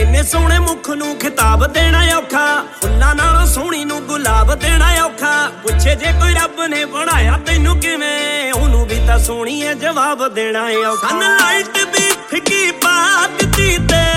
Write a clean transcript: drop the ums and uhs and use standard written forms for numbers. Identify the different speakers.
Speaker 1: ਇੰਨੇ ਸੋਹਣੇ ਮੁਖ ਨੂੰ ਖਿਤਾਬ ਦੇਣਾ ਔਖਾ, ਫੁੱਲਾਂ ਨਾਲੋਂ ਸੋਹਣੀ ਨੂੰ ਗੁਲਾਬ ਦੇਣਾ ਔਖਾ। ਪੁੱਛੇ ਜੇ ਕੋਈ ਰੱਬ ਨੇ ਬਣਾਇਆ ਤੈਨੂੰ ਕਿਵੇਂ, ਉਹਨੂੰ ਵੀ ਤਾਂ ਸੋਹਣੀਏ ਜਵਾਬ ਦੇਣਾ ਔਖਾ। ਸਨ ਲਾਈਟ ਵੀ ਫਿੱਕੀ ਪਾ ਦਿੱਤੀ ਤੇ